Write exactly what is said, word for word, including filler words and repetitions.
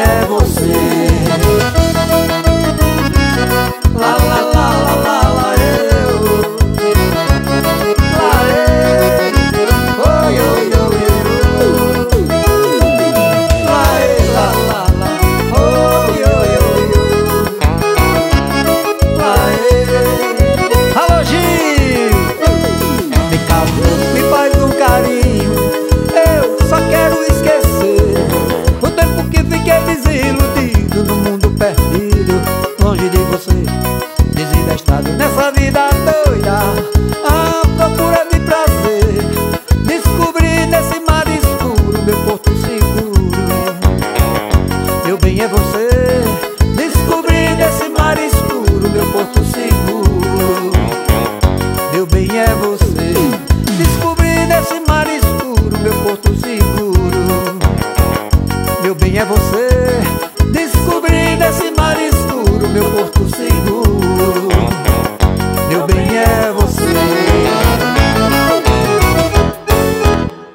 é você. Lá, lá, lá, lá, lá, lá, eu. Lá, ei. Oi, oi, oi, oi. Lá, ei, lá, lá, lá. Oi, oi, oi, oi. Lá, ei. Alô, Gil. Vem cá, me faz um carinho. Eu só quero esquecer o tempo que fiquei desiludido no mundo perdido, longe de você, desidestado nessa vida doida, à procura de prazer. Descobri nesse mar escuro meu porto seguro. Meu bem é você. Descobri nesse mar escuro meu porto seguro. Meu bem é você. Descobri nesse mar escuro meu porto seguro. Meu bem é você.